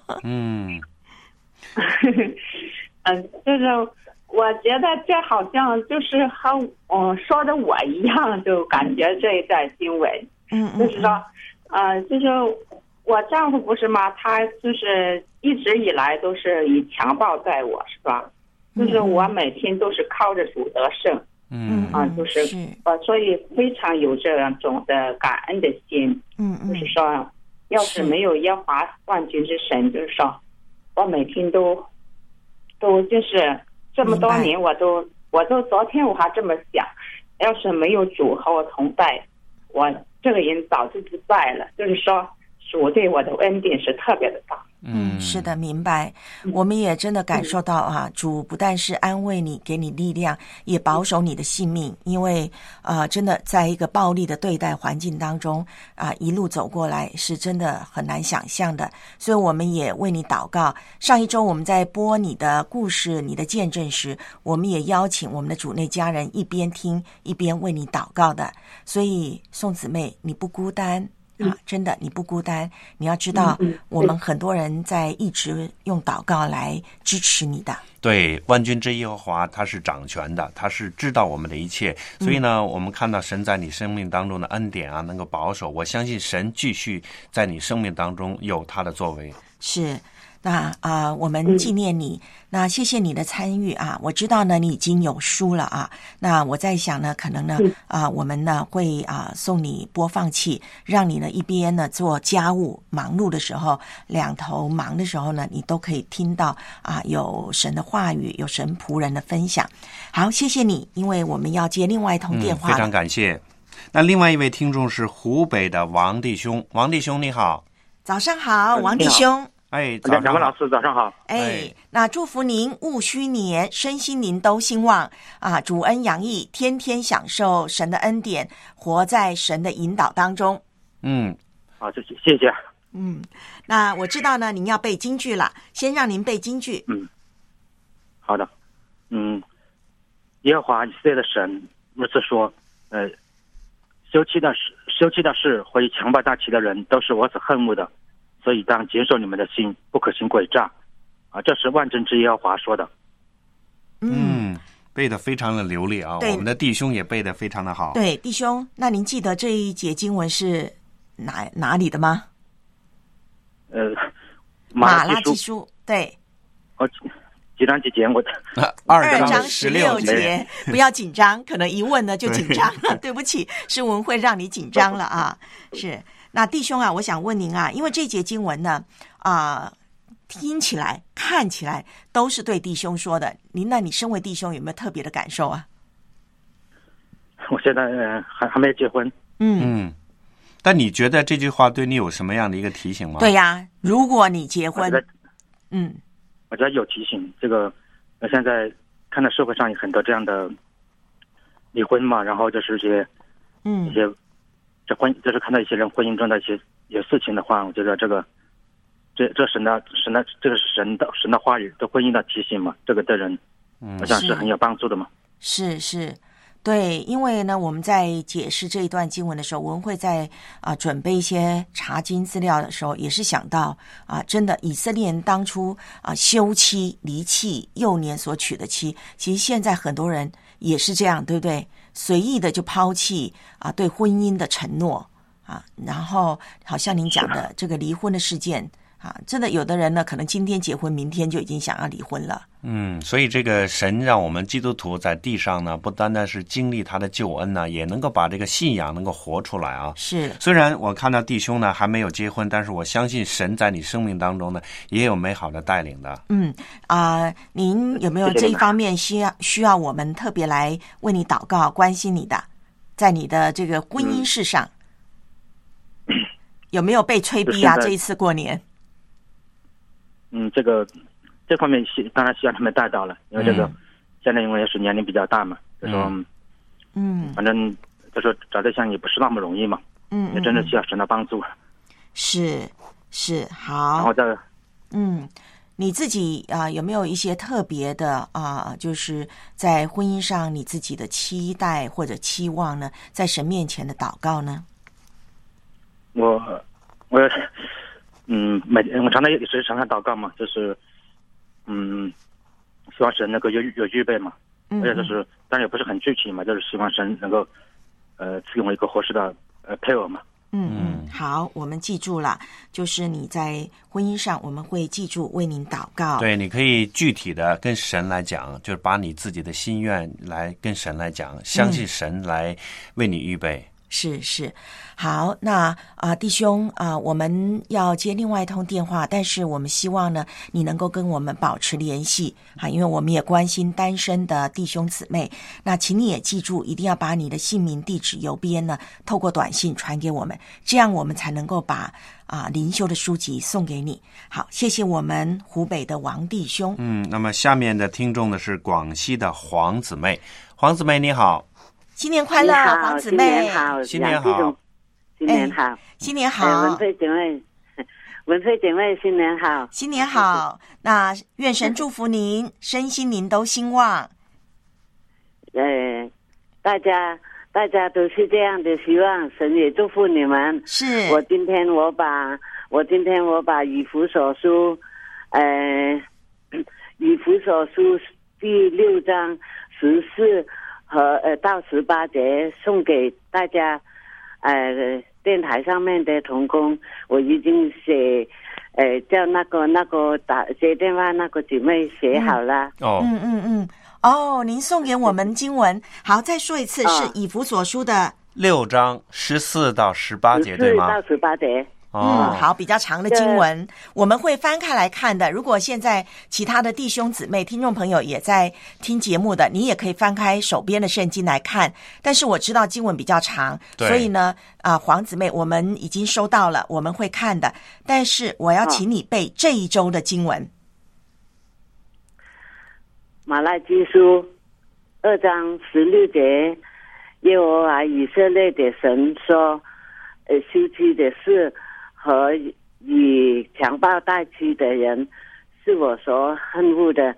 就是我觉得这好像就是和说的我一样，就感觉这一段经文，就是说，就是我丈夫不是吗？他就是一直以来都是以强暴待我，是吧？就是我每天都是靠着主得胜。就是所以非常有这种的感恩的心。就是说，要是没有耶和华万军之神，就是说，我每天都就是这么多年，我都昨天我还这么想，要是没有主和我同在，我这个人早就不在了。就是说，主对我的恩典是特别的大。 是的，明白。我们也真的感受到啊，主不但是安慰你，给你力量，也保守你的性命。因为真的在一个暴力的对待环境当中一路走过来，是真的很难想象的。所以我们也为你祷告。上一周我们在播你的故事、你的见证时，我们也邀请我们的主内家人一边听一边为你祷告的。所以宋姊妹，你不孤单。真的你不孤单，你要知道我们很多人在一直用祷告来支持你的。 对，万军之耶和华他是掌权的，他是知道我们的一切，所以呢我们看到神在你生命当中的恩典能够保守，我相信神继续在你生命当中有他的作为。 是，那我们纪念你，那谢谢你的参与我知道呢你已经有书了那我在想呢可能呢我们呢会送你播放器，让你呢一边呢做家务忙碌的时候，两头忙的时候呢，你都可以听到有神的话语，有神仆人的分享。好，谢谢你，因为我们要接另外一通电话非常感谢。那另外一位听众是湖北的王弟兄，王弟兄你好。 早上好，王弟兄。 两位老师早上好。 那祝福您戊戌年身心灵都兴旺主恩洋溢，天天享受神的恩典，活在神的引导当中。 好，谢谢。 那我知道呢您要背金句了，先让您背金句。 好的。耶和华以色列的神如此说，休妻的事和以强暴大旗的人都是我所恨恶的，所以当坚守你们的心，不可行诡诈这是万军之耶和华说的。 背得非常的流利我们的弟兄也背得非常的好。 对，弟兄，那您记得这一节经文是哪里的吗？马拉基书。对。 几章几节？我 2章16节。不要紧张，可能一问呢就紧张了。对不起，诗文会让你紧张了是。那弟兄我想问您因为这节经文呢听起来看起来都是对弟兄说的，那你身为弟兄有没有特别的感受我现在还没结婚。 但你觉得这句话对你有什么样的一个提醒吗？ 对呀，如果你结婚我觉得有提醒。这个现在看到社会上有很多这样的离婚嘛，然后就是一些就是看到一些人婚姻中的一些有事情的话，我觉得这神的这个是神的话语，对婚姻的提醒嘛，这个对人我想是很有帮助的嘛。 是。对，因为呢我们在解释这一段经文的时候，我们会在准备一些查经资料的时候，也是想到真的以色列人当初休妻离弃幼年所娶的妻，其实现在很多人也是这样，对不对？随意的就抛弃对婚姻的承诺然后好像您讲的这个离婚的事件真的有的人呢可能今天结婚，明天就已经想要离婚了。 所以这个神让我们基督徒在地上呢，不单单是经历他的救恩呢，也能够把这个信仰能够活出来是。 虽然我看到弟兄呢还没有结婚，但是我相信神在你生命当中呢也有美好的带领的。 您有没有这一方面需要我们特别来为你祷告关心你的，在你的这个婚姻事上有没有被催逼这一次过年？ 这方面当然需要他们带到了，因为这个现在因为也是年龄比较大嘛，就说反正就说找对象也不是那么容易嘛，也真的需要神的帮助。 是好。 然后再你自己有没有一些特别的就是在婚姻上你自己的期待或者期望呢，在神面前的祷告呢？ 我常常也是常常祷告嘛，就是希望神能够有预备嘛，而且就是当然也不是很具体嘛，就是希望神能够赐给我一个合适的配偶嘛。 好，我们记住了，就是你在婚姻上我们会记住为您祷告。 对，你可以具体的跟神来讲，就是把你自己的心愿来跟神来讲，相信神来为你预备。 是，好，那弟兄我们要接另外一通电话，但是我们希望呢，你能够跟我们保持联系因为我们也关心单身的弟兄姊妹。那请你也记住，一定要把你的姓名、地址、邮编呢，透过短信传给我们，这样我们才能够把灵修的书籍送给你。好，谢谢我们湖北的王弟兄。 那么下面的听众呢是广西的黄姊妹。黄姊妹你好。 新年快乐，黄姊妹！ 新年好， 新年好， 新年好， 文慧姐妹，新年好， 新年好。那愿神祝福您，身心灵都兴旺。 大家都是这样的希望，神也祝福你们。 是我今天我把以弗所书第6章14和到18节送给大家，电台上面的同工，我已经写，叫那个接电话那个姊妹写好了。 您送给我们经文，好，再说一次，是以弗所书的 6章14到18节，对吗 ？14到18节。 好，比较长的经文我们会翻开来看的。如果现在其他的弟兄姊妹听众朋友也在听节目的，你也可以翻开手边的圣经来看，但是我知道经文比较长，所以呢黄姊妹我们已经收到了，我们会看的，但是我要请你背这一周的经文。 马拉基书2章16节，耶和华以色列的神说，休妻的事和以强暴待妻的人是我所恨恶的，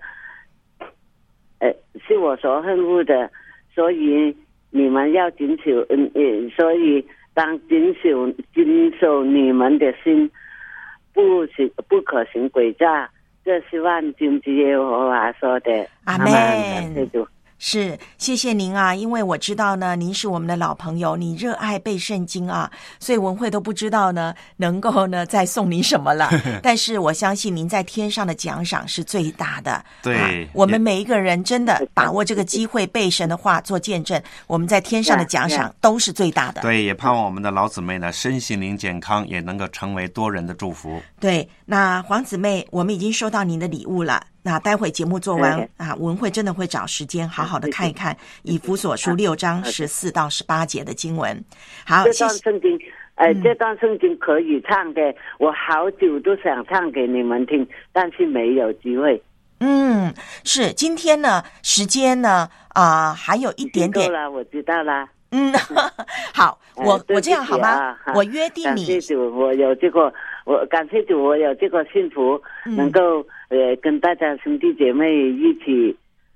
所以你们要谨守，所以当谨守你们的心，不可行诡诈，这是万军之耶和华说的。 阿们。是，谢谢您啊，因为我知道呢，您是我们的老朋友，你热爱背圣经啊，所以文慧都不知道呢，能够呢再送您什么了。但是我相信您在天上的奖赏是最大的。 对， 我们每一个人真的把握这个机会背神的话做见证，我们在天上的奖赏都是最大的。 对，也盼望我们的老姊妹呢身心灵健康，也能够成为多人的祝福。 对，那黄姊妹，我们已经收到您的礼物了。那待会节目做完文慧真的会找时间好好的看一看以弗所书6章14到18节的经文。好， 这段圣经这段圣经可以唱的，我好久都想唱给你们听，但是没有机会。 是今天呢时间呢还有一点点。 够了，我知道了。 好，我这样好吗？我约定你。 感谢主，我有这个，感谢主，我有这个幸福，能够跟大家兄弟姐妹一起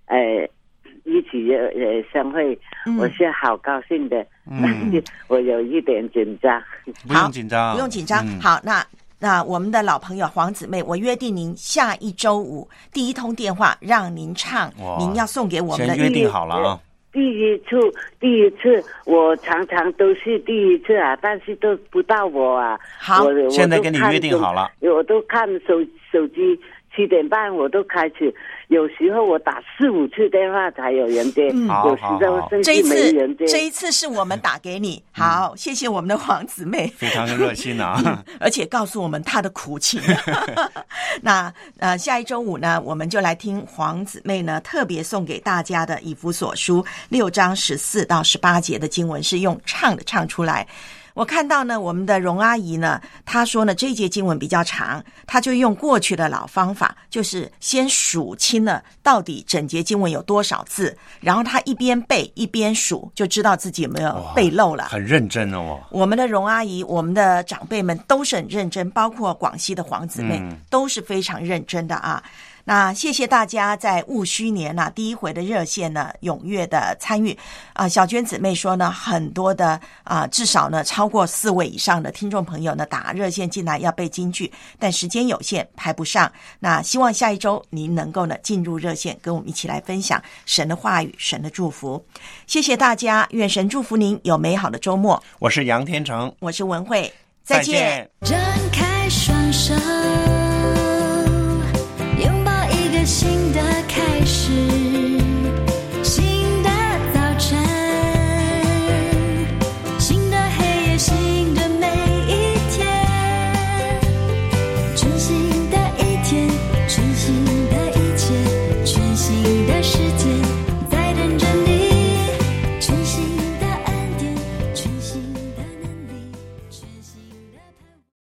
相会，我是好高兴的。但是我有一点紧张。 不用紧张， 不用紧张。好，那我们的老朋友黄姊妹，我约定您下一周五第一通电话让您唱，您要送给我们的。 先约定好了啊。 第一次，我常常都是第一次啊，但是都不到我啊。 好， 现在跟你约定好了。 我都看手机，7点半我都开始，有时候我打4、5次电话才有人接，有时候甚至没人接。 这一次是我们打给你，好，谢谢我们的黄姊妹， 非常的热心啊， 而且告诉我们她的苦情。那下一周五呢，我们就来听黄姊妹呢特别送给大家的以弗所书6章14到18节的经文，是用唱的唱出来。我看到呢，我们的荣阿姨呢，她说呢，这一节经文比较长，她就用过去的老方法，就是先数清了到底整节经文有多少字，然后她一边背一边数，就知道自己有没有背漏了。 很认真哦。 我们的荣阿姨，我们的长辈们都是很认真，包括广西的黄姊妹，都是非常认真的啊。那谢谢大家在戊戌年第一回的热线呢踊跃的参与小娟姊妹说呢，很多的至少呢超过4位以上的听众朋友呢打热线进来要背金句，但时间有限排不上。那希望下一周您能够呢进入热线，跟我们一起来分享神的话语，神的祝福。谢谢大家，愿神祝福您有美好的周末。 我是杨天成， 我是文慧，再见。 张开双手，拥抱一个新